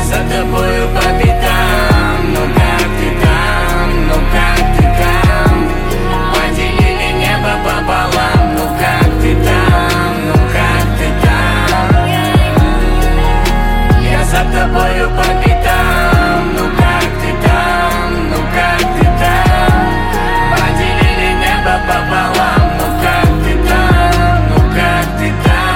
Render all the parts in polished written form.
за тобою по пятам. Ну как ты там, ну как ты там? Поделили небо пополам. Ну как ты там, ну как ты там? Я за тобою по пятам. Ну как ты там, ну как ты там? Поделили небо пополам. Ну как ты там, ну как ты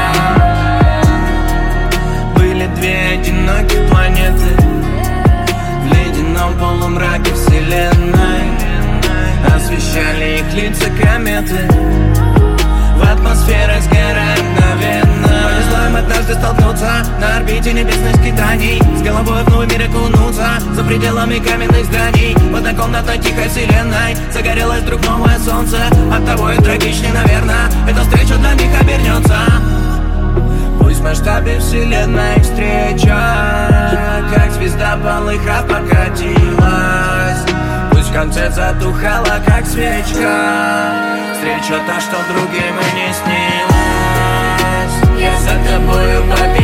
там? Были две одинокие планеты в ледяном полумраке вселенной. Освещали их лица кометы, в атмосфере сгорая мгновенно. Повезло им однажды столкнуться на орбите небесных скитаний, с головой в новый мир окунуться за пределами каменных зданий. В однокомнатной тихой вселенной загорелось вдруг новое солнце. Оттого и трагичнее, наверное, эта встреча для них обернется. Пусть в масштабе вселенной встреча, как звезда полыхав покатилась. Пусть в конце затухала, как свечка, встреча та, что другим и не снилась. Я за тобою побегу.